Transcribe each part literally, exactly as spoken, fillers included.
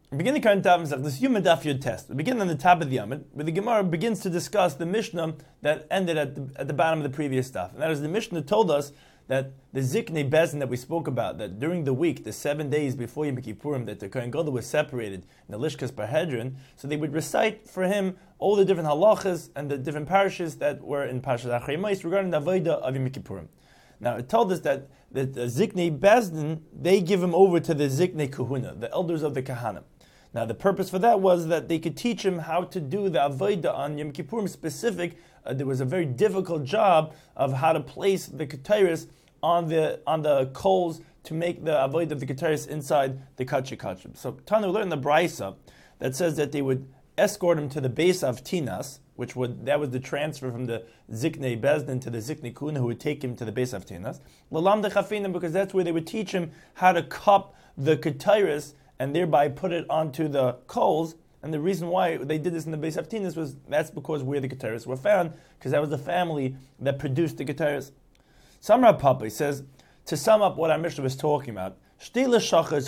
We begin the current Daf, this Yuma Daf Yud test. We begin on the top of the Yamid, where the Gemara begins to discuss the Mishnah that ended at the, at the bottom of the previous Daf. And that is the Mishnah told us that the Ziknei Bezin that we spoke about, that during the week, the seven days before Yom Kippurim, that the Kohen Gadol was separated in the Lishkas Parhedron, so they would recite for him all the different halachas and the different parishes that were in Parashat Achrei Mos regarding the Avodah of Yom Kippurim. Now, it told us that the, the Ziknei Bezdin, they give him over to the Ziknei Kahuna, the elders of the Kahanim. Now, the purpose for that was that they could teach him how to do the Avodah on Yom Kippurim specific. Uh, there was a very difficult job of how to place the Keteris on the on the coals to make the Avodah of the Keteris inside the Kachi Kachim. So, Tanu learned the Braisa that says that they would escort him to the base of Tinas, which would that was the transfer from the Ziknei Bezdin to the Ziknei Kuna, who would take him to the base of Tinas. Lalam de Chafinim, because that's where they would teach him how to cup the Keteris and thereby put it onto the coals. And the reason why they did this in the base of Tinas was that's because where the Keteris were found, because that was the family that produced the Keteris. Samra Papa says, to sum up what our Mishnah was talking about, there were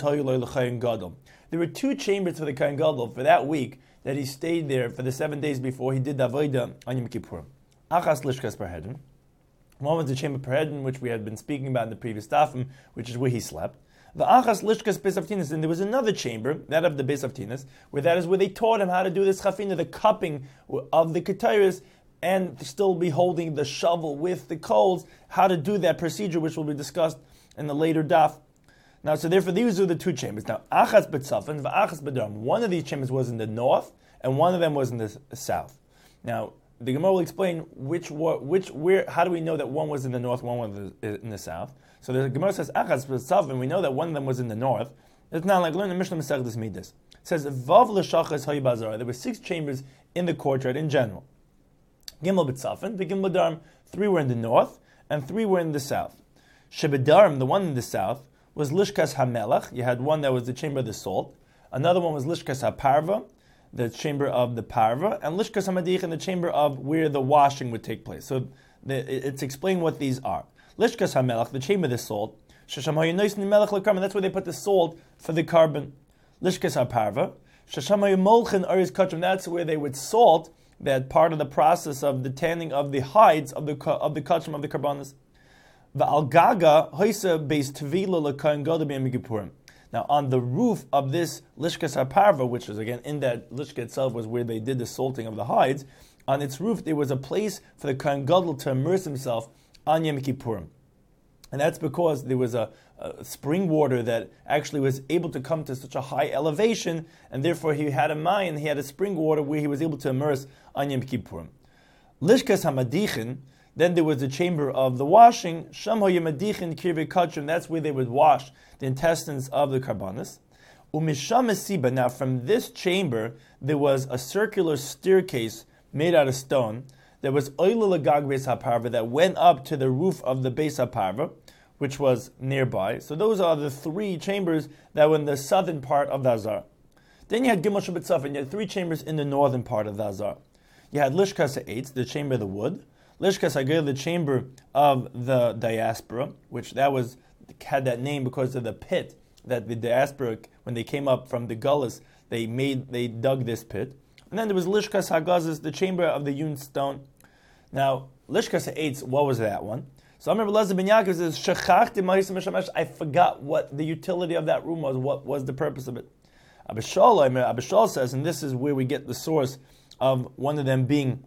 two chambers for the Kohen Gadol for that week that he stayed there for the seven days before he did the Avodah on Yom Kippur. Achas Lishkas Parhedron. One was the chamber Parhedron, which we had been speaking about in the previous Dafim, which is where he slept. The Achas Lishkas Beis Avtinas, and there was another chamber, that of the Beis Avtinas, where that is where they taught him how to do this chafina, the cupping of the Keteris, and still be holding the shovel with the coals, how to do that procedure, which will be discussed in the later Daf. Now, so therefore, these are the two chambers. Now, Achas B'Tzafon, V'Achas B'Daram. One of these chambers was in the north, and one of them was in the south. Now, the Gemara will explain which, which, where, how do we know that one was in the north, one was in the south. So the Gemara says Achas B'Tzafon. We know that one of them was in the north. It's not like learn the Mishnah Masechtas Midas. It says Vav L'Shachas Hayi Bazara. There were six chambers in the courtyard in general. Gimel B'Tzafon, the Gimel B'Daram. Three were in the north, and three were in the south. Shebedarim, the one in the south, was Lishkas HaMelech. You had one that was the chamber of the salt. Another one was Lishkas HaParva, the chamber of the Parva, and Lishkas HaMadich, the chamber of where the washing would take place. So the, it's explained what these are. Lishkas HaMelech, the chamber of the salt. Shesham HaYinois Melech LeKarban, that's where they put the salt for the carbon. Lishkas HaParva. Shesham HaYimolchen Aris Kachim, that's where they would salt that part of the process of the tanning of the hides of the of the Kachim of the Karbanis. Now, on the roof of this Lishkas HaParva, which is again in that Lishka itself was where they did the salting of the hides, on its roof there was a place for the Kohen Gadol to immerse himself on Yom Kippurim. And that's because there was a, a spring water that actually was able to come to such a high elevation, and therefore he had a mayan, he had a spring water where he was able to immerse on Yom Kippurim. Lishkas HaMadichin, then there was the chamber of the washing, Sham HaYemadichin Kirvei Kachim, that's where they would wash the intestines of the Karbanis. Umisham Esiba, now from this chamber, there was a circular staircase made out of stone, there was Oila Lagag Beis HaParva that went up to the roof of the Beis HaParva, which was nearby. So those are the three chambers that were in the southern part of the Azar. Then you had Gimel Shebetzafon, you had three chambers in the northern part of the Azar. You had Lishkas HaEitz, the chamber of the wood, Lishkas HaGil, the chamber of the diaspora, which that was had that name because of the pit that the diaspora, when they came up from the Gullus, they made they dug this pit. And then there was Lishkas HaGazis, the chamber of the hewn stone. Now, Lishkas HaEitz, what was that one? So I remember Lezer ben Yaakov says, Shechachti Ma'aseh Mishamesh, I forgot what the utility of that room was, what was the purpose of it. Abishal, Abishal says, and this is where we get the source of one of them being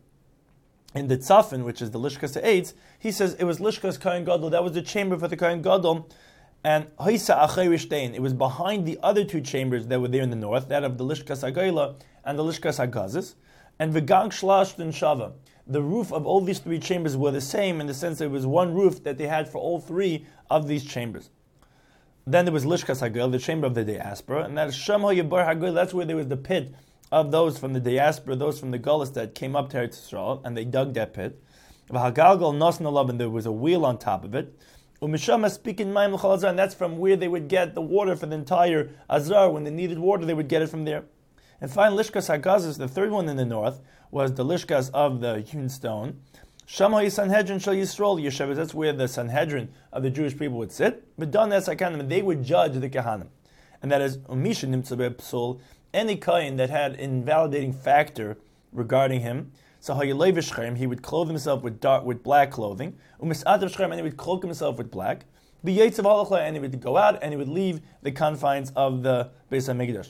in the Tzafin, which is the Lishkas HaEitz, he says it was Lishkas Kohen Gadol, that was the chamber for the Kohen Gadol, and Haisa Achei Rishtain, it was behind the other two chambers that were there in the north, that of the Lishkas HaGoila and the Lishkas HaGazis, and V'gang Shlashtin Shava. The roof of all these three chambers were the same in the sense that it was one roof that they had for all three of these chambers. Then there was Lishkas HaGoil, the chamber of the diaspora, and that is Shem HaYabar HaGoil, that's where there was the pit of those from the diaspora, those from the Gullus that came up to Eretz Yisrael, and they dug that pit. V'hagalgal Nosn Alav, and there was a wheel on top of it. Umishama speaking Mayim L'chol Azar, and that's from where they would get the water for the entire Azar. When they needed water, they would get it from there. And finally, Lishkas HaGazis, the third one in the north, was the Lishkas of the hewn stone. Shama Sanhedrin Shal Yisrael Yeshevet, that's where the Sanhedrin of the Jewish people would sit. But Don Esakanim, they would judge the Kehanim. And that is Umisha Nimtzabe Psul, any kohen that had invalidating factor regarding him, so he would clothe himself with dark, with black clothing, and he would cloak himself with black, and he would go out and he would leave the confines of the Beis HaMikdash.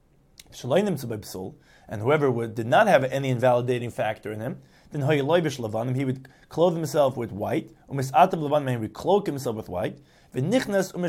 And whoever would, did not have any invalidating factor in him, then he would clothe himself with white, and he would cloak himself with white, he would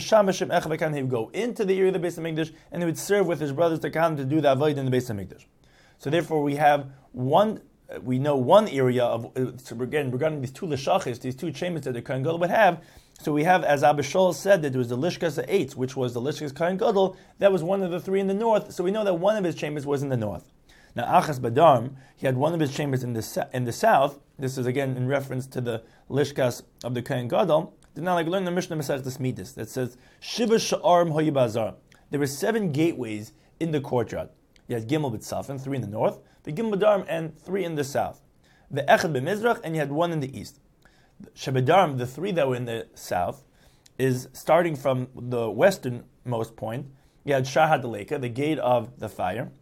go into the area of the Beis HaMikdash, and he would serve with his brothers to come to do the avoid in the Beis HaMikdash. So therefore we have one, we know one area of, so again, regarding these two lishachis, these two chambers that the Kohen Gadol would have. So we have, as Abba Shaul said, that it was the Lishkas Eitz, which was the Lishkas Kohen Gadol, that was one of the three in the north, so we know that one of his chambers was in the north. Now Achaz Badarm, he had one of his chambers in the in the south. This is again in reference to the Lishkas of the Kohen Gadol. Did not like learn the Mishnah Masechtas Midas that says Shiva Sha'arim Hoyi Bazar. There were seven gateways in the courtyard. You had Gimel B'Tzafin, three in the north, the Gimel B'Darm, and three in the south. The Echad B'Mizrach, and you had one in the east. Shebedarm, the three that were in the south, is starting from the westernmost point. You had Shah HaDeleka, the gate of the fire.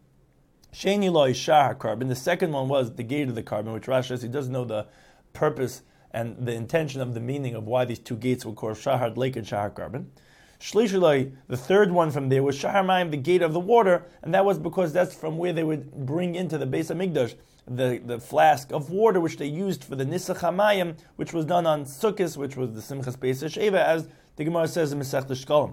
Sheni Loi Shah HaKarbon. The second one was the gate of the carbon, which Rashi says he doesn't know the purpose and the intention of the meaning of why these two gates were called Shah HaDeleka and Shah HaKarbon. Shlishulai, the third one from there was Shahar Mayim, the gate of the water, and that was because that's from where they would bring into the Beis HaMikdash the, the flask of water which they used for the Nisach HaMayim, which was done on Sukkot, which was the Simchas Beis HaSheva, as the Gemara says in Masechta Shkolim.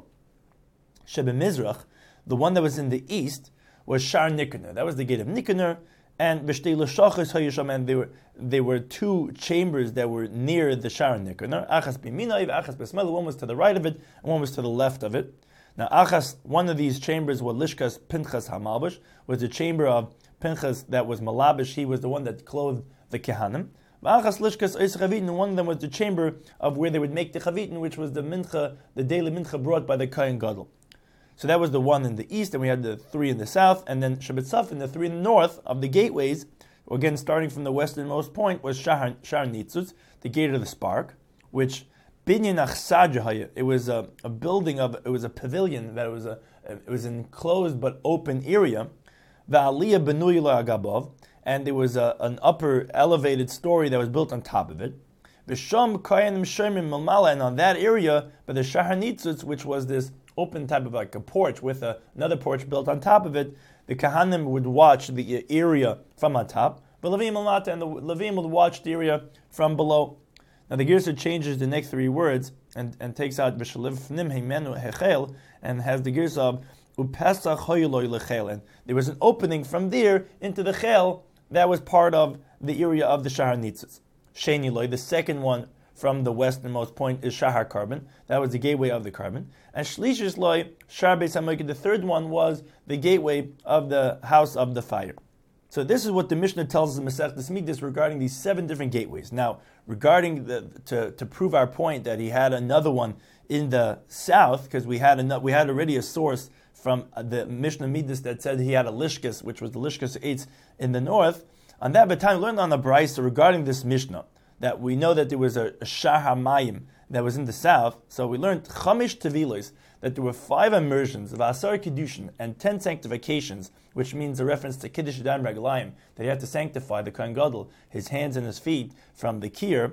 Shebe Mizrach, the one that was in the east, was Shar Nikanor. That was the gate of Nikanor, and B'shtei L'shachos Hayisham, and there were there were two chambers that were near the Shar Nikanor. Achas b'minay, Achas b'smel. One was to the right of it, and one was to the left of it. Now, Achas, one of these chambers was Lishkas Pinchas Hamalbish, was the chamber of Pinchas that was Malabish. He was the one that clothed the Kehanim. Achas Lishkas Eis Chavitin, one of them was the chamber of where they would make the Chavitin, which was the mincha, the daily mincha brought by the Kohen Gadol. So that was the one in the east, and we had the three in the south, and then Shabbat Tzaf in the three in the north of the gateways. Again, starting from the westernmost point was Shar, Shar Nitzutz, the gate of the spark, which Binyan Achsajahaya, it was a, a building of, it was a pavilion that it was a, it was an enclosed but open area. Va'aliyah Benuyla Agabov, and there was a, an upper elevated story that was built on top of it. V'sham Kayanim Shemim Malmala, and on that area, by the Shar Nitzutz, which was this open type of like a porch with a, another porch built on top of it, the Kahanim would watch the area from on top, but Levim Almata, and the Levim would watch the area from below. Now the Girsa changes the next three words and, and takes out V'shalivnim Heimenu Hechel, and has the Girsa of Upesach Hoyloi Lechel, and there was an opening from there into the Chel that was part of the area of the Shahar Nitzitz. Sheni Loi, the second one from the westernmost point, is Shahar Carbon. That was the gateway of the carbon. And Shlishis Loi, Shar Beis HaMikdash, the third one was the gateway of the house of the fire. So this is what the Mishnah tells us in Masechtas Midas regarding these seven different gateways. Now, regarding the, to, to prove our point that he had another one in the south, because we had enough, we had already a source from the Mishnah Midas that said he had a Lishkas, which was the Lishkas Eitz in the north. On that, by the time we learned on the Brisa regarding this Mishnah, that we know that there was a, a Shah HaMayim that was in the south. So we learned Chamish Tevilos, that there were five immersions of Asar Kiddushin and ten sanctifications, which means a reference to Kiddush Yadayim Raglayim, that he had to sanctify the Kohen Gadol, his hands and his feet, from the Kir.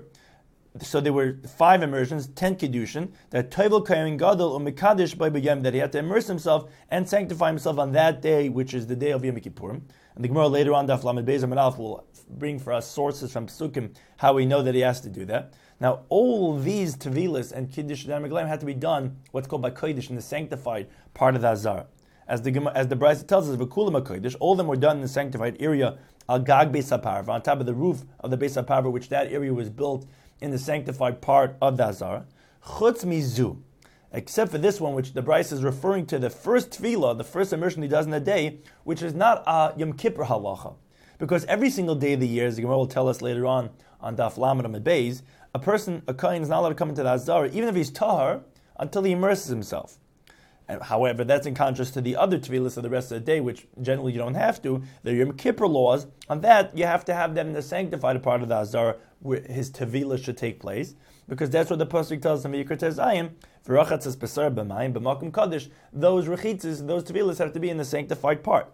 So there were five immersions, ten Kiddushin, that Tovel Kohen Gadol Umikadish by B'yam, that he had to immerse himself and sanctify himself on that day, which is the day of Yom Kippurim. And the Gemara later on, Daf Lamed Beis Amud Aleph, will bring for us sources from Psukim how we know that he has to do that. Now, all these Tevilas and Kiddush Yadayim Raglayim had to be done what's called by Kodesh, in the sanctified part of the Azar. As the as the Brisa tells us, V'kulam HaKodesh, all of them were done in the sanctified area, Al Gag Beis HaParva, on top of the roof of the Beis HaParva, which that area was built in the sanctified part of the Azar. Chutz Mizu, except for this one, which the Brisa is referring to, the first tefillah, the first immersion he does in a day, which is not a Yom Kippur halacha. Because every single day of the year, as the Gemara will tell us later on, on Daf Lamed Amud Beis, a person, a kohen, is not allowed to come into the Azar, even if he's tahar, until he immerses himself. And however, that's in contrast to the other tevilas of the rest of the day, which generally you don't have to. There are Yom Kippur laws. On that, you have to have that in the sanctified part of the Azar, where his tevilah should take place, because that's what the pasuk tells us in Vayikra Tezayim. V'rachatzas besar b'mayim b'makom kadosh. Those rechitzas, those tevilas have to be in the sanctified part.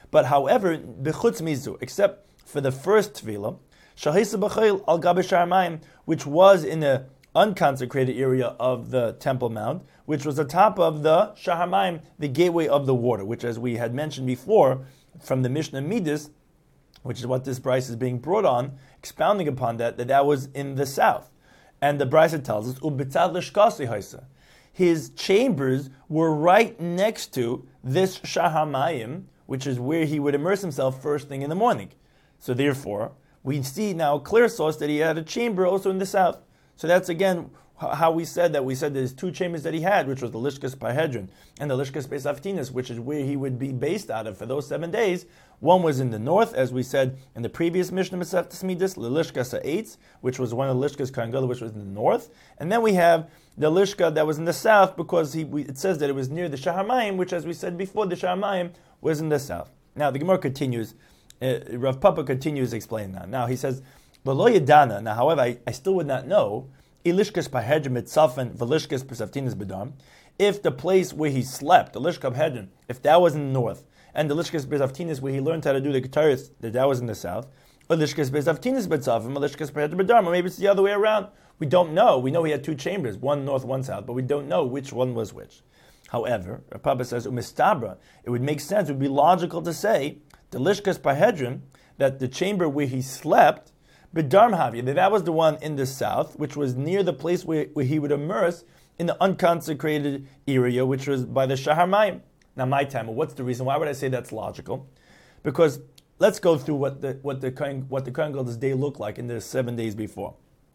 But however, b'chutz mizu, except for the first tefillah, shahisa b'chayil al gabe sha'ar mayim, which was in the unconsecrated area of the Temple Mount, which was atop of the sha'ar mayim, the gateway of the water, which, as we had mentioned before, from the Mishnah Midas, which is what this Bryce is being brought on, expounding upon that, that that was in the south. And the Bryce tells us, u'b'tzad l'shkasi haisa. His chambers were right next to this sha'ar mayim, which is where he would immerse himself first thing in the morning. So therefore, we see now a clear source that he had a chamber also in the south. So that's again how we said that. We said there's two chambers that he had, which was the Lishkas Parhedron and the Lishkas Beis Avtinas, which is where he would be based out of for those seven days. One was in the north, as we said in the previous Mishnah Masechtas Midas, the Lishkas Ha'etz, which was one of the Lishkas Kohen Gadol, which was in the north. And then we have the Lishka that was in the south, because he, we, it says that it was near the Sha'ar Mayim, which, as we said before, the Sha'ar Mayim was in the south. Now the Gemara continues, uh, Rav Papa continues explaining that. Now he says, V'lo yedana. Now, however, I, I still would not know, Ilishkas Parhedron mitzafen v'lishkas Pesavtinas bedam, if the place where he slept, the Lishka Parhedron, if that was in the north, and the Lishkas Pesavtinas where he learned how to do the Keteris, that that was in the south, or Lishkas Pesavtinas betzafen v'lishkas Parhedron bedam, or maybe it's the other way around. We don't know. We know he had two chambers, one north, one south, but we don't know which one was which. However, Rav Papa says, umistabra, it would make sense, it would be logical to say, the Lishkas Parhedron, that the chamber where he slept, B'darm Havya, that that was the one in the south, which was near the place where, where he would immerse in the unconsecrated area, which was by the Sha'ar Mayim. Now, my time, what's the reason? Why would I say that's logical? Because let's go through what the what the Kohen, what the Kohen Gadol's day looked like in the seven days before.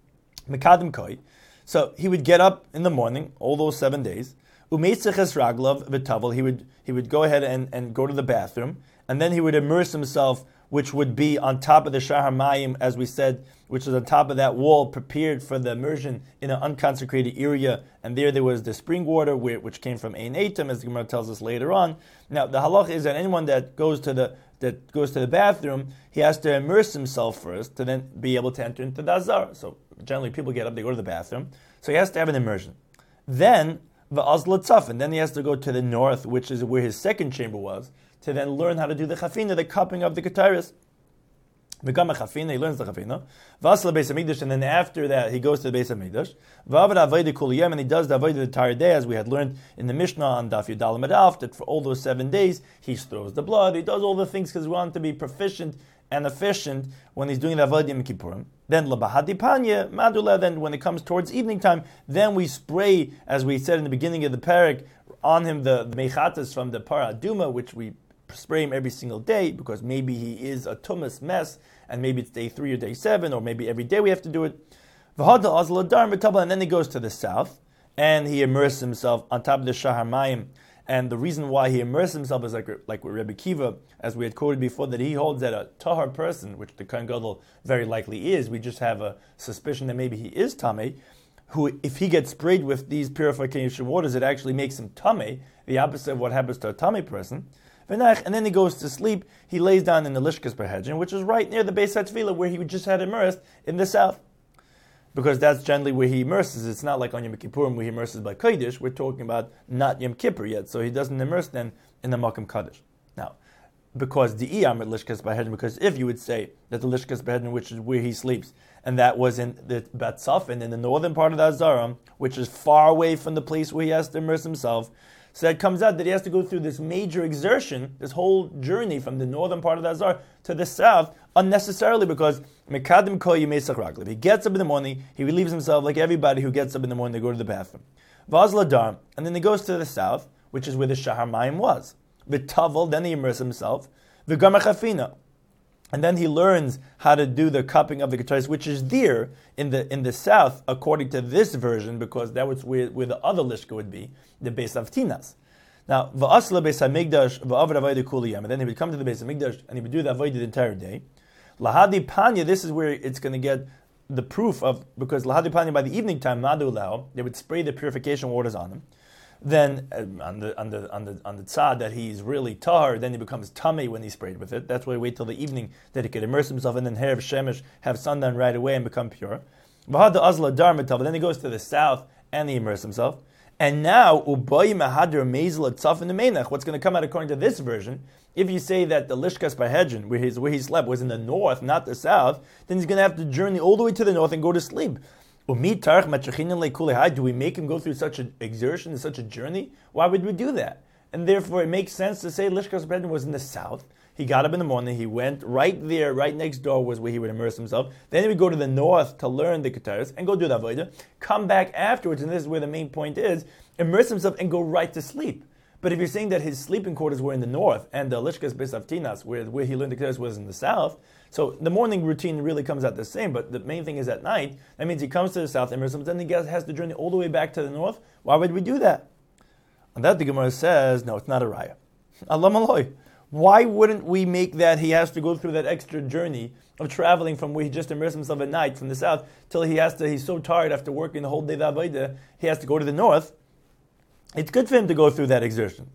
Mekadim Koi. So he would get up in the morning, all those seven days. Umeitzches Raglav v'Tavel. He would he would go ahead and, and go to the bathroom, and then he would immerse himself, which would be on top of the Sha'ar Mayim, as we said, which is on top of that wall, prepared for the immersion in an unconsecrated area. And there there was the spring water, which came from Ein Eitam, as the Gemara tells us later on. Now, the halach is that anyone that goes to the that goes to the bathroom, he has to immerse himself first to then be able to enter into the Azar. So generally, people get up, they go to the bathroom. So he has to have an immersion. Then, v'az l'tzafin, then he has to go to the north, which is where his second chamber was, to then learn how to do the chafina, the cupping of the Keteris. Become a chafina, he learns the chafina. Vasla Beis Hamikdash, and then after that, he goes to the Beis Hamikdash. V'avad avodah kol yom, and he does the avodah the entire day, as we had learned in the Mishnah on Daf Yud Aleph Medaf, that for all those seven days, he throws the blood, he does all the things because we want him to be proficient and efficient when he's doing the avodah in Kippurim. Then labahadi panya madula. Then when it comes towards evening time, then we spray, as we said in the beginning of the parak, on him the, the mechatas from the para aduma, which we spray him every single day, because maybe he is a tumas mess, and maybe it's day three or day seven, or maybe every day we have to do it. And then he goes to the south, and he immerses himself on top of the Sha'ar Mayim. And the reason why he immerses himself is like, like with Rebbe Kiva, as we had quoted before, that he holds that a tahar person, which the Kohen Gadol very likely is, we just have a suspicion that maybe he is tamei, who, if he gets sprayed with these purification waters, it actually makes him tamei, the opposite of what happens to a tamei person. And then he goes to sleep. He lays down in the Lishkas Parhedron, which is right near the Beis HaTefillah, where he just had immersed in the south. Because that's generally where he immerses. It's not like on Yom Kippurim where he immerses by Kodesh. We're talking about not Yom Kippur yet, so he doesn't immerse then in the Makom Kodesh. Now, because the Iyam at Lishkas Parhedron, because if you would say that the Lishkas Parhedron, which is where he sleeps, and that was in the Bat Safin, in the northern part of the Azaram, which is far away from the place where he has to immerse himself, so it comes out that he has to go through this major exertion, this whole journey from the northern part of the Azar to the south, unnecessarily, because Mekadim Kol Yimei Raglav. He gets up in the morning, he relieves himself like everybody who gets up in the morning to go to the bathroom. Vaz Ladar, and then he goes to the south, which is where the Sha'ar Mayim was. V'tavel, then he immerses himself. V'gama Chafina. And then he learns how to do the cupping of the Keteris, which is there in the in the south, according to this version, because that was where, where the other Lishka would be, the Beis Avtinas. Now, v'asla Beis Hamikdash v'avad avodah kol yom, and then he would come to the Beis Hamikdash and he would do the avodah the entire day. Lahadi Panya, this is where it's going to get the proof of, because Lahadi Panya by the evening time, Madu Lao, they would spray the purification waters on him. Then uh, on the on the on the on the tzad that he's really tahar, then he becomes tummy when he's sprayed with it. That's why he wait till the evening that he could immerse himself, and then have shemesh, have sundown right away and become pure. Then he goes to the south and he immerses himself. And now, Uboy Mahadr Mezel Tzaf in the Menach. What's going to come out according to this version? If you say that the Lishkas Bahedrin, where, his, where he slept, was in the north, not the south, then he's going to have to journey all the way to the north and go to sleep. Do we make him go through such an exertion, such a journey? Why would we do that? And therefore, it makes sense to say Lishkas Bahedrin was in the south. He got up in the morning, he went right there, right next door was where he would immerse himself. Then he would go to the north to learn the Keteris and go do the Avodah. Come back afterwards, and this is where the main point is, immerse himself and go right to sleep. But if you're saying that his sleeping quarters were in the north and the Lishkas Besavtinas, where, where he learned the Keteris, was in the south, so the morning routine really comes out the same, but the main thing is at night. That means he comes to the south, immerse himself, then he has to journey all the way back to the north. Why would we do that? On that, the Gemara says, no, it's not a raya. Allah Maloi. Why wouldn't we make that he has to go through that extra journey of traveling from where he just immersed himself at night from the south till he has to, he's so tired after working the whole day, the Avodah, he has to go to the north. It's good for him to go through that exertion.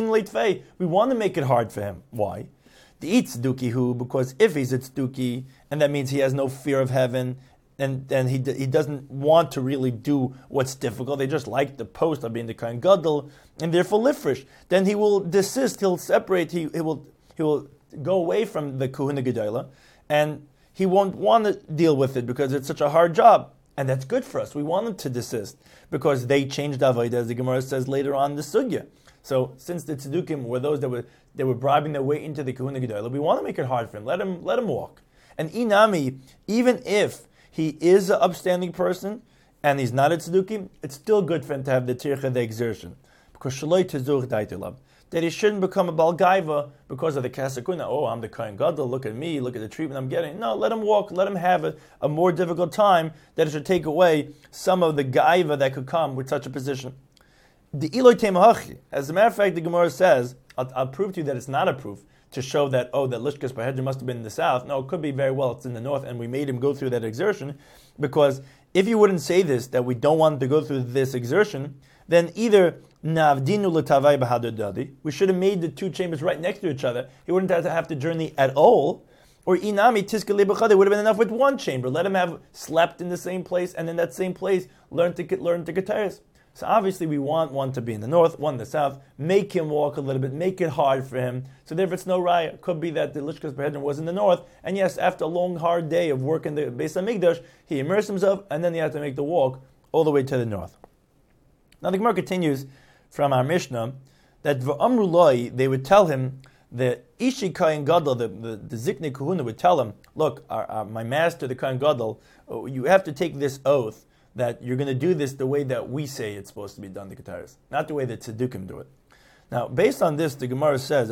We want to make it hard for him. Why? The tzduki who, because if he's a tzduki, and that means he has no fear of heaven, and, and he he doesn't want to really do what's difficult, they just like the post of being the Kohen Gadol, and therefore lifrish, then he will desist, he'll separate, he, he will he will go away from the Kahuna Gedola, and he won't want to deal with it because it's such a hard job. And that's good for us. We want him to desist because they changed Avodah, as the Gemara says later on in the Sugya. So since the Tzedukim were those that were they were bribing their way into the Kahuna Gedola, we want to make it hard for him. Let him let him walk. And Inami, even if he is an upstanding person and he's not a Tzedukim, it's still good for him to have the Tircha, the exertion. Because Shaloi Tezur Daitilam. That he shouldn't become a Balgaiva because of the Kasakuna. Oh, I'm the Kohen Gadol, look at me, look at the treatment I'm getting. No, let him walk, let him have a, a more difficult time, that it should take away some of the Gaiva that could come with such a position. The Eloi Temahachi, as a matter of fact, the Gemara says, I'll, I'll prove to you that it's not a proof to show that, oh, that Lishkas Bahedrin must have been in the south. No, it could be very well it's in the north, and we made him go through that exertion, because if you wouldn't say this, that we don't want him to go through this exertion, then either Navdinu l'tavai b'hadadadi, we should have made the two chambers right next to each other. He wouldn't have to have to journey at all. Or inami tiskale b'chad, would have been enough with one chamber. Let him have slept in the same place, and in that same place learn to learn to Keteris. So obviously we want one to be in the north, one in the south. Make him walk a little bit, make it hard for him. So therefore it's no raya. Could be that the Lishkas Bahedrin was in the north, and yes, after a long hard day of work in the Beis HaMikdash, he immersed himself, and then he had to make the walk all the way to the north. Now the Gemara continues from our Mishnah that v'amru loi, they would tell him, the Ishi Kohen Gadol, the, the, the Ziknei Kahuna would tell him, look, our, our, my master, the Kohen Gadol, you have to take this oath that you're going to do this the way that we say it's supposed to be done, the Keteris, not the way that Tzedukim do it. Now, based on this, the Gemara says,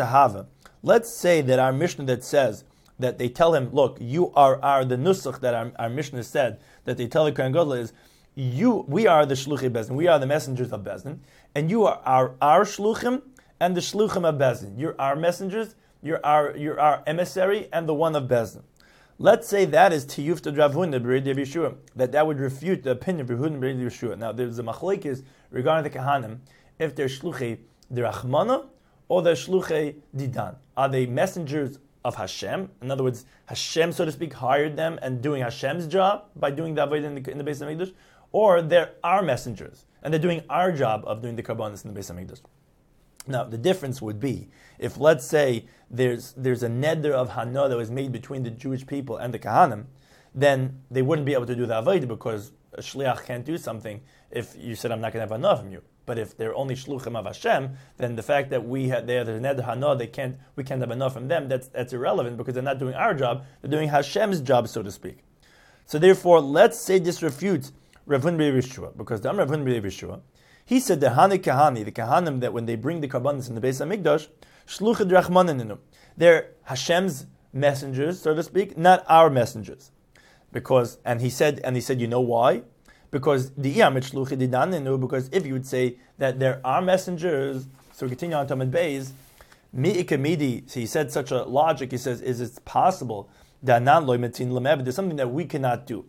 let's say that our Mishnah that says that they tell him, look, you are our, the Nusach that our, our Mishnah said, that they tell the Kohen Gadol is, You, we are the shluchei Bezdin. We are the messengers of Bezdin, and you are our our shluchim and the shluchim of Bezdin. You're our messengers. You're our you're our emissary and the one of Bezdin. Let's say that is tiyufta Rav Huna b'Rei Yeshua, that that would refute the opinion of Rav Huna b'Rei Yeshua. Now there's a machlokes regarding the kahanim if they're shluchei d'Rachmana or they're shluchei didan. Are they messengers of Hashem? In other words, Hashem, so to speak, hired them and doing Hashem's job by doing the avodah in the, in the Beis HaMikdash, or they're our messengers and they're doing our job of doing the karbanos in the Beis HaMikdash. Now, the difference would be if, let's say, there's there's a neder of Hana that was made between the Jewish people and the Kahanim, then they wouldn't be able to do the avodah because a shliach can't do something if you said, I'm not going to have enough from you. But if they're only shluchim of Hashem, then the fact that we had there, there's neder Hana, they can't, we can't have enough from them, that's that's irrelevant because they're not doing our job, they're doing Hashem's job, so to speak. So therefore, let's say this refutes Rav Huna b'Rei Yeshua, because the Rav Huna b'Rei Yeshua, he said the Hani Kahani, the Kahanim, that when they bring the karbanos in the Beis HaMikdash, shluchid rachmaninu, they're Hashem's messengers, so to speak, not our messengers. Because, and he said, and he said, you know why? Because the iyamit shluchid didaninu, because if you would say that they're our messengers, so we continue on Tamid Beis, mi ikamidi, so he said such a logic, he says, is it possible that there's something that we cannot do?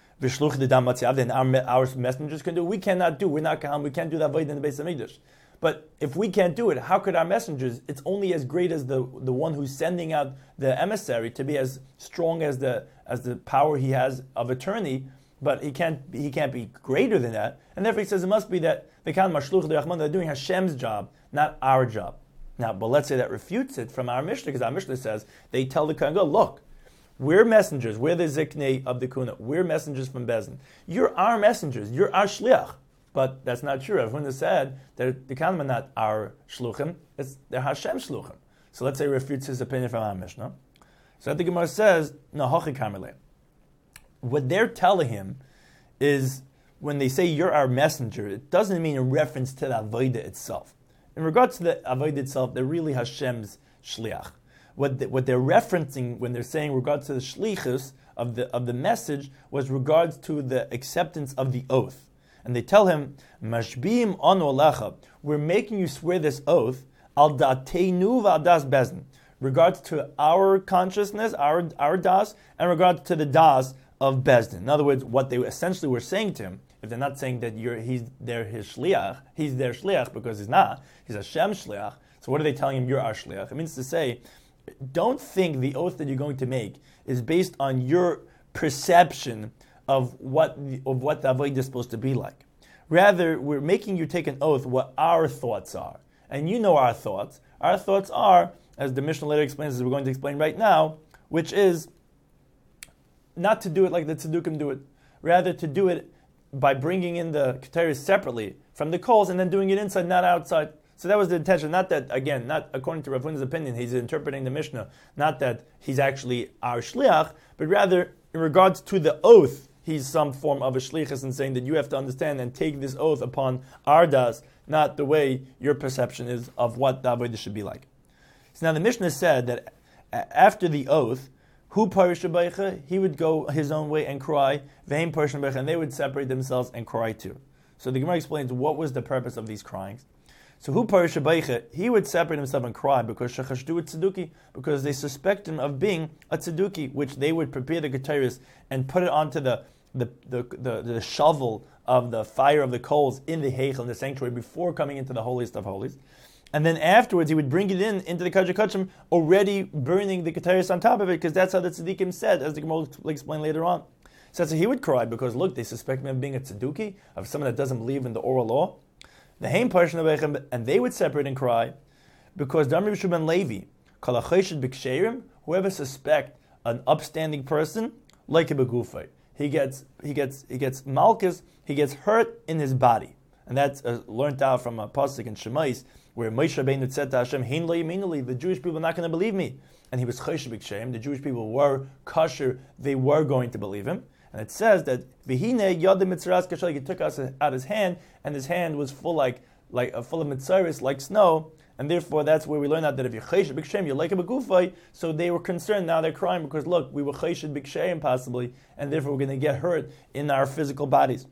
Then our, our messengers can do. We cannot do. We're not kaham. We can't do that avodah in the Beis HaMikdash. But if we can't do it, how could our messengers? It's only as great as the, the one who's sending out the emissary to be as strong as the as the power he has of attorney but he can't he can't be greater than that. And therefore he says it must be that the Kan Mashluch Derachman, they're doing Hashem's job, not our job. Now, but let's say that refutes it from our Mishnah, because our Mishnah says they tell the Kohen Gadol, look, we're messengers, we're the Ziknei of the Kuna, we're messengers from Bezdin. You're our messengers, you're our Shliach. But that's not true. Everyone has said that the Kohanim are not our Shluchim, it's they're Hashem Shluchim. So let's say he refutes his opinion from our Mishnah. So the Gemara says, no, Hachi Karmeleh. What they're telling him is, when they say you're our messenger, it doesn't mean a reference to the Avodah itself. In regards to the Avodah itself, they're really Hashem's Shliach. What, the, what they're referencing when they're saying regards to the Shlichus of the of the message was regards to the acceptance of the oath. And they tell him, Mashbiim anu alecha, we're making you swear this oath, al dateinu v'adas bezdin, regards to our consciousness, our our das, and regards to the das of Bezdin. In other words, what they essentially were saying to him, if they're not saying that you're he's they're his shliach, he's their shliach because he's not, he's Hashem's shliach. So what are they telling him? You're our shliach. It means to say, don't think the oath that you're going to make is based on your perception of what the, of what the avodah is supposed to be like. Rather, we're making you take an oath what our thoughts are, and you know our thoughts. Our thoughts are, as the Mishnah later explains, as we're going to explain right now, which is not to do it like the Tzedukim do it, rather to do it by bringing in the Keteris separately from the coals and then doing it inside, not outside. So that was the intention. Not that, again, not according to Rav Huna's opinion, he's interpreting the Mishnah, not that he's actually our Shliach, but rather in regards to the oath, he's some form of a Shlichus and saying that you have to understand and take this oath upon our das, not the way your perception is of what the Avodah should be like. So now the Mishnah said that after the oath, who Parsha Beicha, he would go his own way and cry, Vein Parsha Beicha, and they would separate themselves and cry too. So the Gemara explains what was the purpose of these cryings. So who Parsha Beicha, he would separate himself and cry because Shechashdu Tzeduki, because they suspect him of being a Tzeduki, which they would prepare the Keteris and put it onto the the, the the the shovel of the fire of the coals in the Heichel, in the sanctuary, before coming into the holiest of holies. And then afterwards, he would bring it in into the Kaddish Kachim, already burning the Keteris on top of it, because that's how the Tzaddikim said, as the Gemara will explain later on. So he would cry because, look, they suspect me of being a Tzadduki, of someone that doesn't believe in the oral law. The Haim Parshan Avechem, and they would separate and cry, because Damri B'Shu ben Levi, Kol HaCheshed B'Ksherim, whoever suspect an upstanding person, like a begufay, he gets he gets he gets malchus, he gets hurt in his body, and that's uh, learned out from a pasuk in Shemais, where Moshe Rabbeinu said to Hashem, Hein lo yaminuli, the Jewish people are not going to believe me. And he was choshev b'ksheim, the Jewish people were kosher, they were going to believe him. And it says that V'hine yadim mitzaras kasher, he took us out his hand, and his hand was full like like uh, full of mitzaris, like snow, and therefore that's where we learn out that if you're choshev b'ksheim, you're like a begufay. So they were concerned, now they're crying because look, we were choshev b'ksheim possibly, and therefore we're going to get hurt in our physical bodies.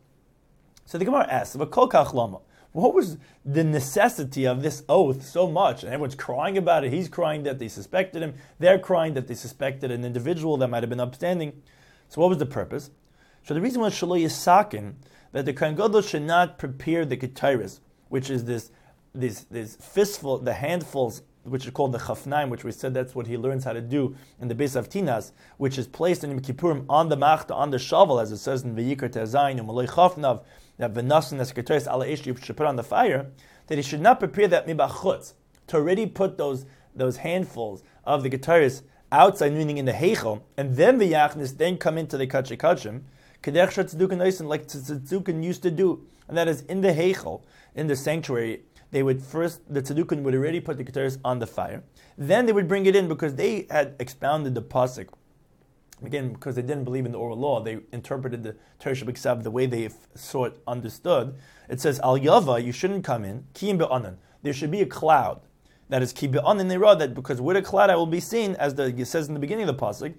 So the Gemara asks, V'kol kach lama, what was the necessity of this oath so much? And everyone's crying about it. He's crying that they suspected him. They're crying that they suspected an individual that might have been upstanding. So what was the purpose? So the reason was Shelo Yisakin, that the Kohen Gadol should not prepare the Keteris, which is this, this, this fistful, the handfuls, which is called the Chafnaim, which we said that's what he learns how to do in the Beis of Tinas, which is placed in Yom Kippurim on the Machta, on the shovel, as it says in V'yikar Tezayin, U'maloi Chafnav, that V'nasan Esketeris ala Ish, you should put on the fire, that he should not prepare that Mibachutz, to already put those those handfuls of the Keteris outside, meaning in the Heichel, and then the Yachnis, then come into the Kachei Kachim, Kedech Shatzudukin Oisen, like Tzedukah used to do, and that is in the Heichel, in the sanctuary, they would first, the Tzedukah would already put the Keteris on the fire, then they would bring it in because they had expounded the Pasuk. Again, because they didn't believe in the oral law, they interpreted the Torah B'Ksav the way they saw it understood. It says, Al Yava, you shouldn't come in, Ki Be'anan. There should be a cloud. That is Ki Be'anan, they wrote that because with a cloud I will be seen, as the, it says in the beginning of the Pasuk,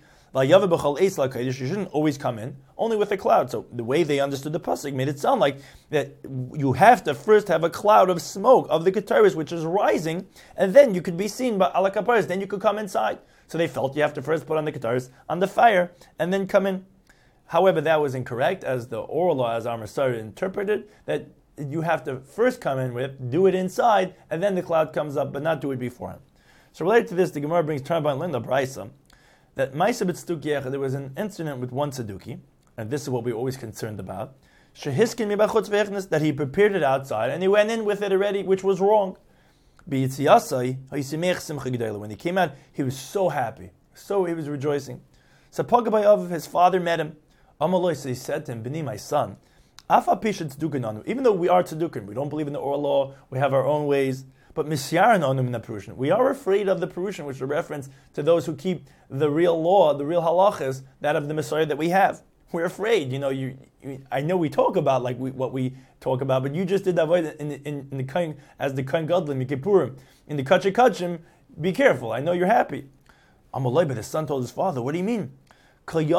you shouldn't always come in, only with a cloud. So the way they understood the pasuk made it sound like that you have to first have a cloud of smoke of the Keteris, which is rising, and then you could be seen by ala kaparis, then you could come inside. So they felt you have to first put on the Keteris on the fire, and then come in. However, that was incorrect, as the oral law, as our Messiah interpreted, that you have to first come in with, do it inside, and then the cloud comes up, but not do it beforehand. So related to this, the Gemara brings Tarban Linda Braisa, that Maisa B'Tzeduk Yechad, there was an incident with one Tzeduki, and this is what we're always concerned about, that he prepared it outside and he went in with it already, which was wrong. When he came out, he was so happy. So he was rejoicing. So Pagabayav, his father met him. So he said to him, Bini, my son, even though we are tzedukim, we don't believe in the oral law, we have our own ways, but we are afraid of the Perushin, which is a reference to those who keep the real law, the real halachas, that of the Messiah that we have. We're afraid. You know, you, you I know we talk about like we, what we talk about, but you just did that in, in, in the kain, as the kain gadlim, in Kippurim, in the kachim kachim. Be careful. I know you're happy. Amalei, but the son told his father, "What do you mean? All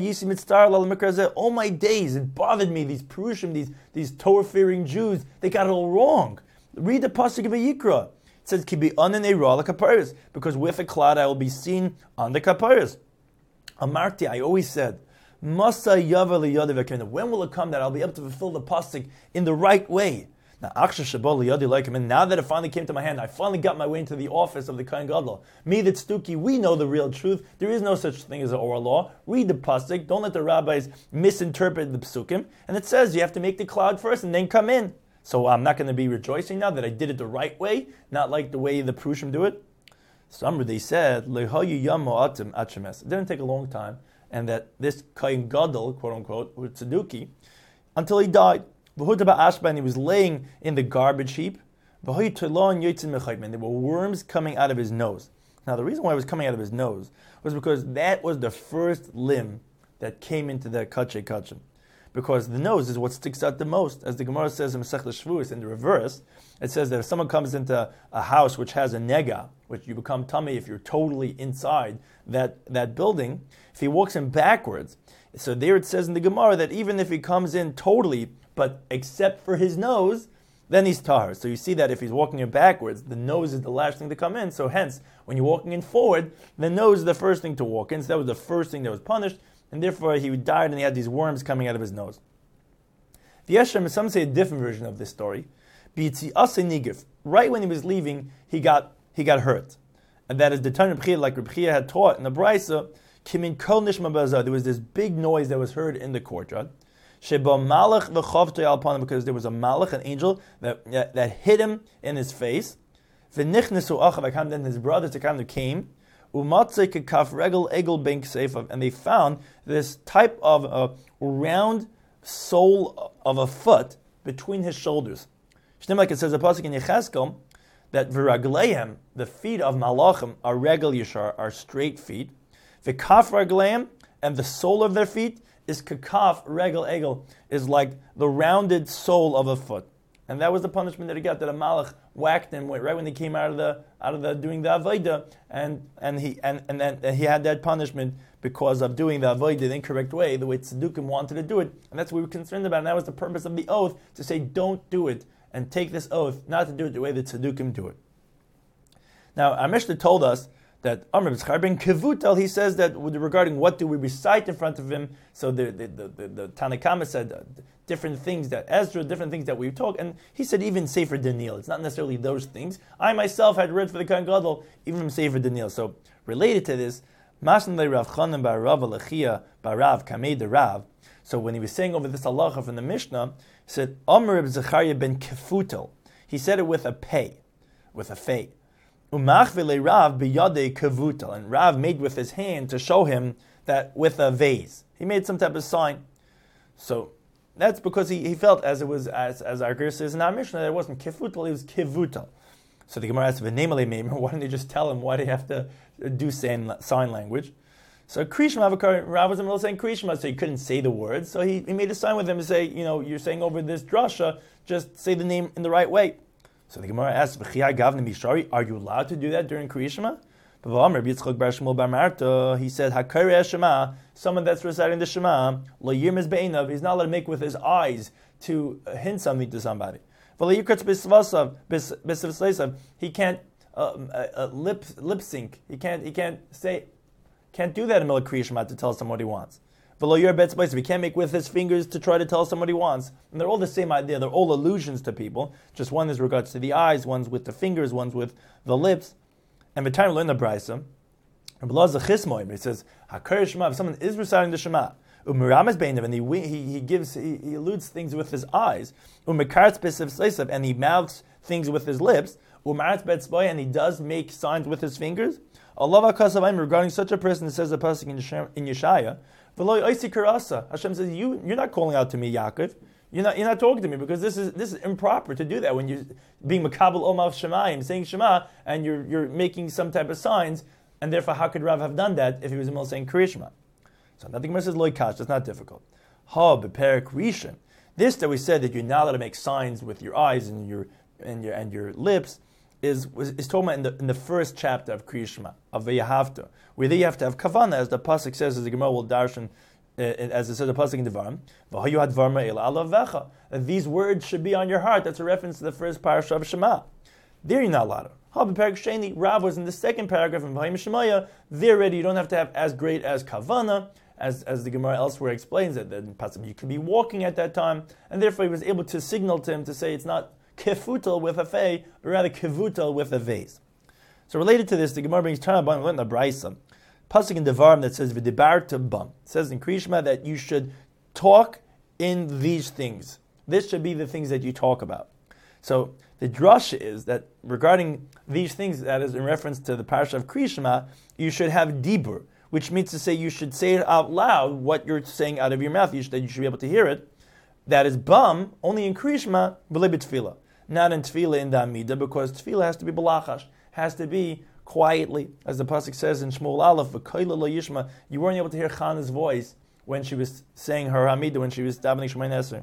my days, it bothered me. These Perushim, these these Torah-fearing Jews, they got it all wrong. Read the pasuk of Yikra. It says, "Ki bi anan eira lekaparis," because with a cloud I will be seen on the kaparis. Amarti, I always said, Masa yava liyadi. When will it come that I'll be able to fulfill the pasuk in the right way? Now, and now that it finally came to my hand, I finally got my way into the office of the Kohen Gadol. Me, the Tzduki, we know the real truth. There is no such thing as an oral law. Read the pasuk. Don't let the rabbis misinterpret the psukim. And it says you have to make the cloud first and then come in. So I'm not going to be rejoicing now that I did it the right way, not like the way the Prushim do it. Some they said, it didn't take a long time, and that this Kohen Gadol, quote unquote, or Tzeduki, until he died. And he was laying in the garbage heap. And there were worms coming out of his nose. Now the reason why it was coming out of his nose was because that was the first limb that came into the kachei kachim. Because the nose is what sticks out the most. As the Gemara says in Masechta Shavuos, in the reverse, it says that if someone comes into a house which has a nega, which you become tummy if you're totally inside that, that building, if he walks in backwards, so there it says in the Gemara that even if he comes in totally, but except for his nose, then he's tahar. So you see that if he's walking in backwards, the nose is the last thing to come in. So hence, when you're walking in forward, the nose is the first thing to walk in. So that was the first thing that was punished, and therefore he died and he had these worms coming out of his nose. The Yeshem, some say a different version of this story. Right when he was leaving, he got he got hurt. And that is the Tanya B'chia, like Reb Chia had taught in the Braisa, there was this big noise that was heard in the courtyard. Because there was a malach, an angel, that, that, that hit him in his face. Then his brothers came, and they found this type of a round sole of a foot between his shoulders. Like it says a pasuk in Yechezkel, that v'ragleim, the feet of malachim, are regel yishar, are straight feet. V'kaf ragleim, and the sole of their feet is kakaf regel egel, is like the rounded sole of a foot, and that was the punishment that he got. That a malach whacked him right when he came out of the out of the doing the avodah, and and he and and then he had that punishment because of doing the avodah the incorrect way, the way Tzedukim wanted to do it, and that's what we were concerned about. And that was the purpose of the oath, to say don't do it and take this oath not to do it the way the Tzedukim do it. Now, our Mishnah told us that Amr B'Schar ben Kevutal, he says that regarding what do we recite in front of him, so the the, the, the, the Tanakama said uh, different things that Ezra, different things that we talk, and he said even Sefer Daniel. It's not necessarily those things. I myself had read for the Kohen Gadol, even from Sefer Daniel. So related to this, Masn le Rav Chanan bar Rav Alechia bar Rav Kamei de Rav. So when he was saying over this halacha from the Mishnah, he said Amr B'Zechariah ben Kefutel. He said it with a pei, with a fei. Umach v'le Rav b'yadei kavutal, and Rav made with his hand to show him that with a vase. He made some type of sign. So that's because he, he felt, as it was as as our Ger says in our Mishnah, that it wasn't kifutal, it was kivutal. So the Gemara asked, "V'neimale meimer, why didn't they just tell him? Why do they have to do sign, sign language?" So Krishma, Rav was in the middle of saying Krishma, so he couldn't say the words. So he, he made a sign with him to say, you know, you're saying over this drasha, just say the name in the right way. So the Gemara asks, are you allowed to do that during Kriya Shema? He said, someone that's reciting the Shema, he's not allowed to make with his eyes to hint something to somebody. He can't uh, uh, lip lip sync. He can't he can't say can't do that in the middle of Kriya Shema to tell someone what he wants. He can't make with his fingers to try to tell someone what he wants. And they're all the same idea. They're all allusions to people. Just one is regards to the eyes, one's with the fingers, one's with the lips. And by the time we learn the Braisa, it says, if someone is reciting the Shema, Umiramas beinav, and he, he he gives he, he alludes things with his eyes. Umikarts b'sivseisav, and he mouths things with his lips. Umaratz betzboy, and he does make signs with his fingers. Allah v'kasavayim, regarding such a person, it says the pasuk in Yeshaya, v'lo oisi karasa. Hashem says, you you're not calling out to me, Yaakov. You're not you're not talking to me because this is this is improper to do that when you're being makabel omav shemayim, saying Shema, and you're you're making some type of signs, and therefore how could Rav have done that if he was saying Kriya Shema? So nothing more says loy kash. That's not difficult. Ha beperik rishon. This that we said that you're not allowed to make signs with your eyes and your and your and your lips is is talking about in the in the first chapter of Kriya Shema of Vayahavta, where there you have to have kavana, as the pasuk says, as the Gemara will darshan, uh, as it says the pasuk in Devarim. V'hayu hadvarma el alav vecha. These words should be on your heart. That's a reference to the first parasha of Shema. There you're not allowed to. Rav was in the second paragraph in Vayim Shemaya. There already you don't have to have as great as kavana, as as the Gemara elsewhere explains that, that possibly you could be walking at that time, and therefore he was able to signal to him to say it's not kefutal with a fei, but rather kevutal with a vase. So related to this, the Gemara brings Tanabon, we learned the Braisa, pasuk in Devarim that says v'dibarta bam. It says in Kriya Shema that you should talk in these things. This should be the things that you talk about. So the drasha is that regarding these things, that is in reference to the parasha of Kriya Shema, you should have dibur, which means to say you should say it out loud, what you're saying out of your mouth, you should, you should be able to hear it. That is bam, only in Kriya Shema, v'le b'tefillah. Not in tefillah in the Amida, because tefillah has to be balachash, has to be quietly, as the pasuk says in Shmuel Aleph, v'koila lo yishma, you weren't able to hear Chana's voice when she was saying her Hamida, when she was davening Shemoneh Esrei.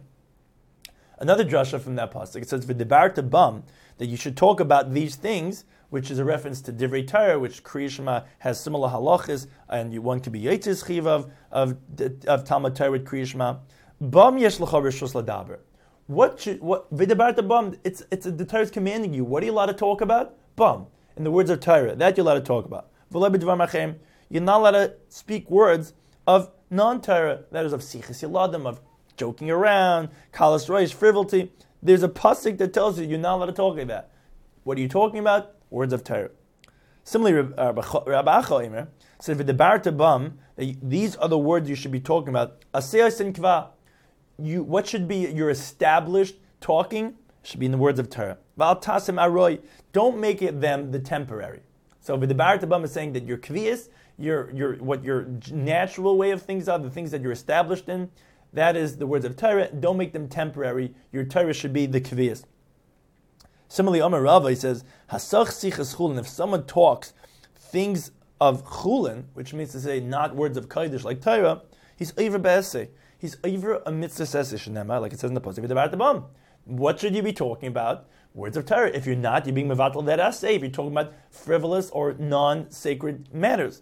Another drasha from that pasuk, it says v'dibarta bam, that you should talk about these things, which is a reference to Divrei Torah, which Kriya Shema has similar halachas, and you, one could be Yitzis Chiv of, of, of Talmud Torah with Kriya Shema. Bam yesh l'cha rishus ladaber. What should, what, v'dibarta bam, it's, it's, the Torah is commanding you. What are you allowed to talk about? Bam. In the words of Torah. That you're allowed to talk about. V'lo b'dvar machem. You're not allowed to speak words of non-Torah. That is of sichas yeladim, of joking around, kalas roish, frivolity. There's a pasuk that tells you you're not allowed to talk like that. What are you talking about? Words of Torah. Similarly, Rabbi Acha Eimer said, v'dibarta bam, these are the words you should be talking about. Aseyas and kva. You, what should be your established talking should be in the words of Torah. Val tasim aroy. Don't make it them the temporary. So v'dibarta bam is saying that your kviyas, your your what your natural way of things are, the things that you're established in, that is the words of Torah. Don't make them temporary. Your Torah should be the kviyas. Similarly, Amar Rava, he says, Hasach sichas chulin. If someone talks things of chulin, which means to say not words of kodesh like Torah, he's over be'eseh. He's over a mitzvah session, like it says in the pasuk. What should you be talking about? Words of Torah. If you're not, you're being mevatel that aseh. If you're talking about frivolous or non-sacred matters.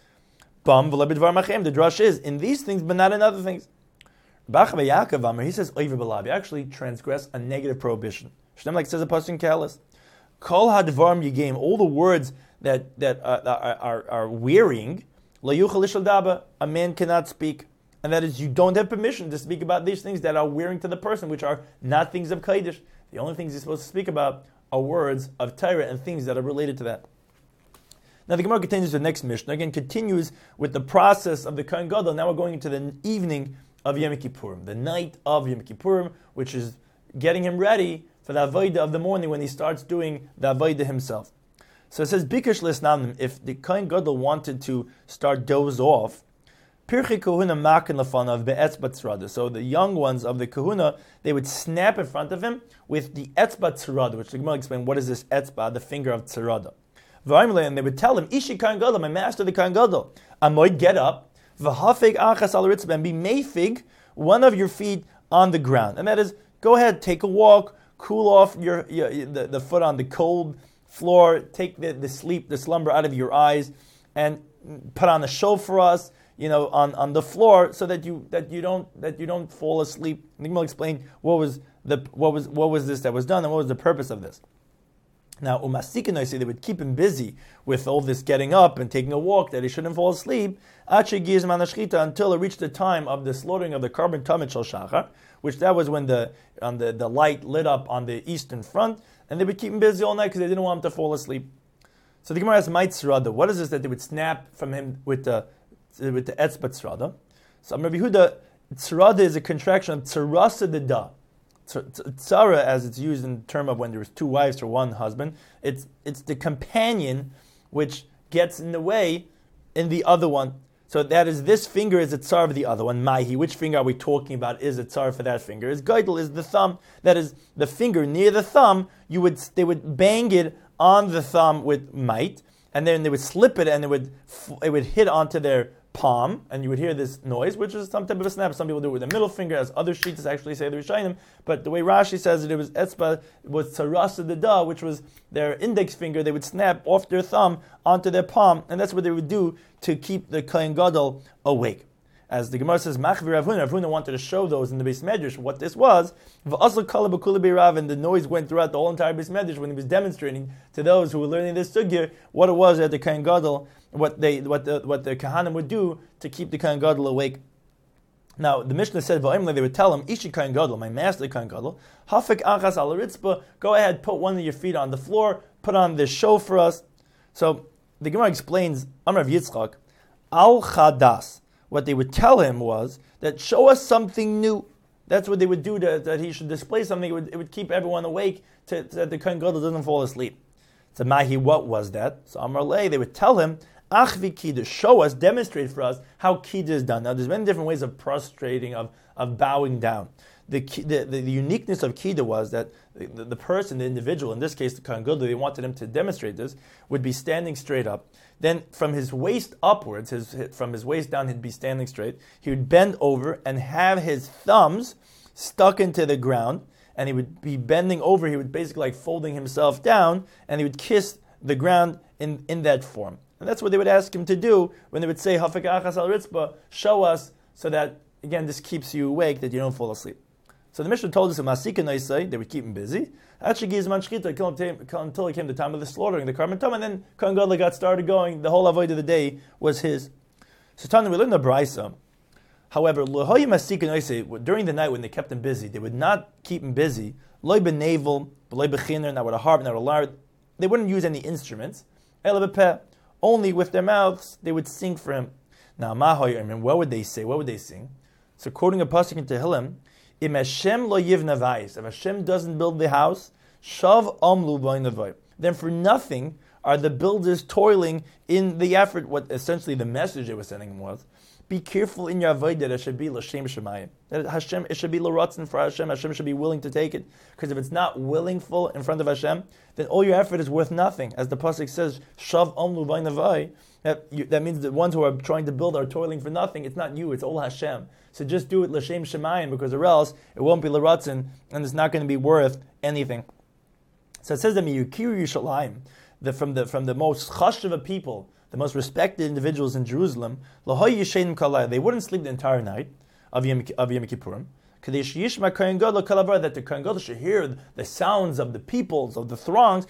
Bam v'lebidvar machem. The drush is in these things, but not in other things. Bachava Yaakov Amar, he says over belav. You actually transgress a negative prohibition. Shem, like it says a pasuk in Kalas. Kol hadvarim yigam. All the words that that uh, are, are are wearying. La yuchal ishal daba. A man cannot speak. And that is, you don't have permission to speak about these things that are wearing to the person, which are not things of Kodesh. The only things you're supposed to speak about are words of Torah and things that are related to that. Now the Gemara continues the next Mishnah, again continues with the process of the Kohen Gadol. Now we're going into the evening of Yom Kippurim, the night of Yom Kippurim, which is getting him ready for the Avodah of the morning when he starts doing the Avodah himself. So it says, Bikesh Lisnamim, if the Kohen Gadol wanted to start doze off, Pirchei Kahuna Makin Lefanav be'etzba tzrada. So the young ones of the Kahuna, they would snap in front of him with the etzba tzrada, which the Gemara explained, what is this etzba, the finger of tzrada. And they would tell him, Ishi Kohen Gadol, my master the Kohen Gadol, Amoid, get up, v'hafig achas al ritzba, and be mefig, one of your feet on the ground. And that is, go ahead, take a walk, cool off your, your the, the foot on the cold floor, take the, the sleep, the slumber out of your eyes, and put on a show for us, you know, on, on the floor, so that you that you don't that you don't fall asleep. I think we'll explain what was the what was what was this that was done and what was the purpose of this. Now, umasikin, I say they would keep him busy with all this getting up and taking a walk that he shouldn't fall asleep until it reached the time of the slaughtering of the carbon tamid shel shachar, which that was when the on the, the light lit up on the eastern front, and they would keep him busy all night because they didn't want him to fall asleep. So the Gemara asks, "Mait tzrada, what is this that they would snap from him with the with the etzba tzrada?" So Rabbi Yehuda, tzarada is a contraction of tzarasa de da. Tzara, as it's used in the term of when there's two wives or one husband, it's it's the companion which gets in the way in the other one. So that is, this finger is a tzar of the other one. Mahi, which finger are we talking about is a tzar for that finger? Is Geidel is the thumb. That is the finger near the thumb. You would they would bang it on the thumb with might, and then they would slip it, and it would it would hit onto their palm, and you would hear this noise, which is some type of a snap. Some people do it with the middle finger, as other sheets actually say the Rishonim. But the way Rashi says it, it was etzba, it was tzarasa de da, which was their index finger. They would snap off their thumb onto their palm, and that's what they would do to keep the Kohen Gadol awake. As the Gemara says, Machvi Rav Huna, Rav Huna wanted to show those in the Beis Medrash what this was. V'asl kala b'kula beirav, and the noise went throughout the whole entire Beis Medrash when he was demonstrating to those who were learning this sugya what it was at the Kohen Gadol, what they, what the what the Kahanim would do to keep the Kohen Gadol awake. Now the Mishnah said, "Va'imle," they would tell him, "Ishi Kohen Gadol, my master Kohen Gadol, hafik achas al ritzba, go ahead, put one of your feet on the floor, put on this show for us." So the Gemara explains, Amar of Yitzchak, al chadas. What they would tell him was that show us something new. That's what they would do, to, that he should display something. It would, it would keep everyone awake, to, to, that the Kohen Gadol doesn't fall asleep. So Mahi, what was that? So Amar Lei, they would tell him, Achvi Kiddush, show us, demonstrate for us how Kiddush is done. Now there's many different ways of prostrating, of, of bowing down. The, the, the, the uniqueness of Kiddush was that the, the person, the individual, in this case the Kohen Gadol, they wanted him to demonstrate this, would be standing straight up. Then from his waist upwards, his, from his waist down, he'd be standing straight. He would bend over and have his thumbs stuck into the ground, and he would be bending over. He would basically like folding himself down, and he would kiss the ground in, in that form. And that's what they would ask him to do when they would say, Hafik achas al ritzba, show us, so that, again, this keeps you awake, that you don't fall asleep. So the Mishnah told us in Masika Noisai, they would keep him busy. Until it came the time of the slaughtering, the Karban Tom, and then Kohen Gadol got started going. The whole avoid of the day was his. So Tana, we learned the Braisa. However, during the night when they kept him busy, they would not keep him busy. Loy benavel, loy bechiner, not with a harp, not a lyre. They wouldn't use any instruments. Only with their mouths they would sing for him. Now, what would they say? What would they sing? So, quoting a pasuk in Tehillim, Im Hashem lo yivna vayis. If Hashem doesn't build the house, shav amlu b'inavay. Then for nothing are the builders toiling in the effort. What essentially the message they were sending him was: be careful in your avodah that it should be l'shem shemayim. That Hashem, it should be l'ratzon for Hashem. Hashem should be willing to take it. Because if it's not willingful in front of Hashem, then all your effort is worth nothing. As the pasuk says, shav amlu b'inavay. That, you, that means the ones who are trying to build are toiling for nothing. It's not you, it's all Hashem. So just do it l'shem shemayim, because or else it won't be l'ratzon, and it's not going to be worth anything. So it says that Miyukiru Yushalayim, the, from the from the most chashuva people, the most respected individuals in Jerusalem, Lahoy Yishenim Kalai, they wouldn't sleep the entire night of Yom, of Yom Kippurim. Kadesh Yishma Kohen Gadol Kalavar, that the Kohen Gadol should hear the sounds of the peoples, of the throngs,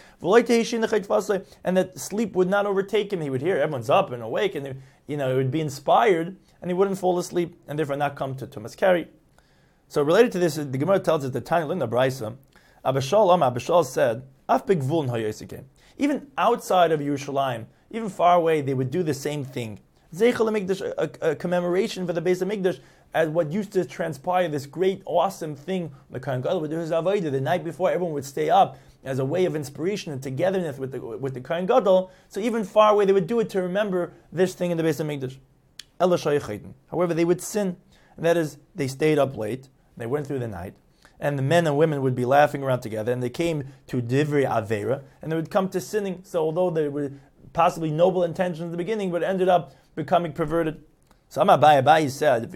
and that sleep would not overtake him. He would hear everyone's up and awake, and you know, it would be inspired, and he wouldn't fall asleep, and therefore not come to Tumas Kari. So related to this, the Gemara tells us that Tanya Linda Braisa, Abishal Am Abishal said, Af Begvul Hayosikim. Even outside of Yerushalayim, even far away, they would do the same thing. Zeichel HaMikdash, a, a commemoration for the Beis HaMikdash, as what used to transpire, this great, awesome thing. The Kohen Gadol would do his avodah the night before. Everyone would stay up as a way of inspiration and togetherness with the with the Kohen Gadol. So even far away, they would do it to remember this thing in the Beis HaMikdash. Ela shaychaytin. However, they would sin, and that is, they stayed up late. They went through the night, and the men and women would be laughing around together, and they came to divrei avera, and they would come to sinning. So although they were possibly noble intentions in the beginning, but ended up becoming perverted. So Abai Abai said,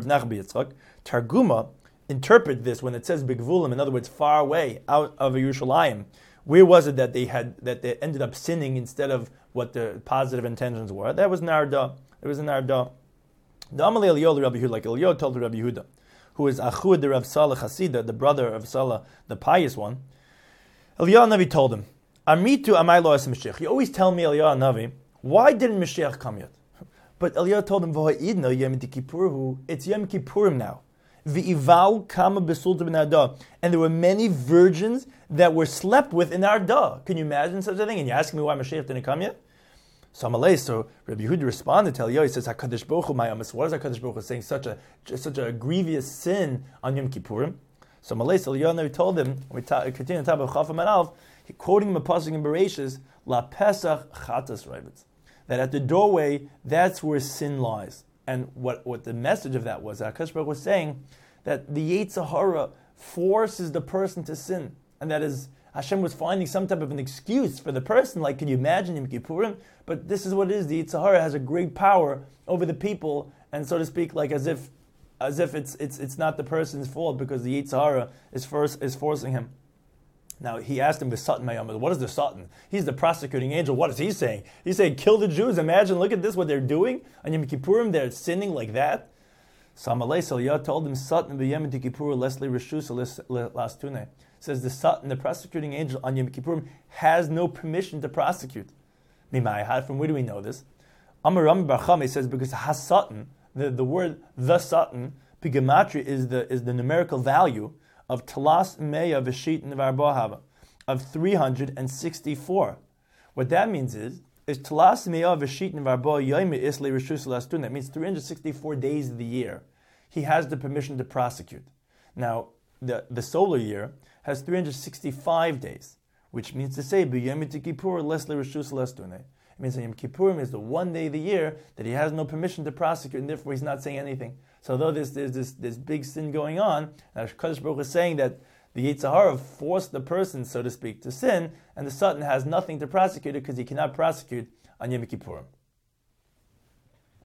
Targuma, interpret this when it says Bigvulim, in other words, far away, out of Yerushalayim. Where was it that they had that they ended up sinning instead of what the positive intentions were? That was Narda. It was in Narda. The Amalei Eliyahu Rabbi Yehuda, like Eliyahu told Rabbi Yehuda, who is Achud the Rav Salah Chasida, the brother of Salah, the pious one. Eliyahu Navi told him, Amitu Amai Lo As Mashiach. You always tell me, Eliyahu Navi, why didn't Mashiach come yet? But Eliyahu told him, V'ha'idna Yom Kippurim, it's Yom Kippurim now. V'ival kama besulta ben Arda. And there were many virgins that were slept with in Arda. Can you imagine such a thing? And you're asking me why Mashiach didn't come yet? So Amalei, so Rabbi Yehuda responded to Eliyahu. He says, "Hakadosh Baruch Hu Mayamis." What is Hakadosh Baruch Hu saying? Such a such a grievous sin on Yom Kippurim. So Amalei, so Eliyahu told him. We ta- continue on top of Chaf and Alf, quoting him a pasuk in Bereshis, "La Pesach Chatas Rabbits," that at the doorway, that's where sin lies. And what, what the message of that was, Hakadosh Baruch Hu was saying that the Yetzer Hara forces the person to sin, and that is. Hashem was finding some type of an excuse for the person, like, can you imagine Yom Kippurim? But this is what it is. The Yetzer Hara has a great power over the people, and so to speak, like as if, as if it's it's it's not the person's fault because the Yetzer Hara is first is forcing him. Now he asked him, "V'satan mayam." What is the Satan? He's the prosecuting angel. What is he saying? He's saying, "Kill the Jews." Imagine, look at this, what they're doing on Yom Kippurim. They're sinning like that. So Amalei Saliyah told him, "Satan b'yem Kippur lesli reshus lastune." Says the Satan, the prosecuting angel on Yom Kippurim, has no permission to prosecute. Mimai, from where do we know this? Amar Rami Bar Chama says because has-Satan, the, the word the Satan, Pigamatri is the is the numerical value of Talas Meya V'Shit Nevarbohava, of three hundred sixty-four. What that means is, is Talas Meya V'Shit Nevarbo Yoime Isle Rishus Lastun. That means three hundred sixty-four days of the year. He has the permission to prosecute. Now, the, the solar year has three hundred sixty-five days, which means to say, B'Yom Kippur Lesle Rishus Lastun. It means that Yom Kippurim is the one day of the year that he has no permission to prosecute, and therefore he's not saying anything. So although there's, there's this, this big sin going on, Kadosh Baruch Hu is saying that the Yetzer Hara forced the person, so to speak, to sin, and the Satan has nothing to prosecute it because he cannot prosecute on Yom Kippurim.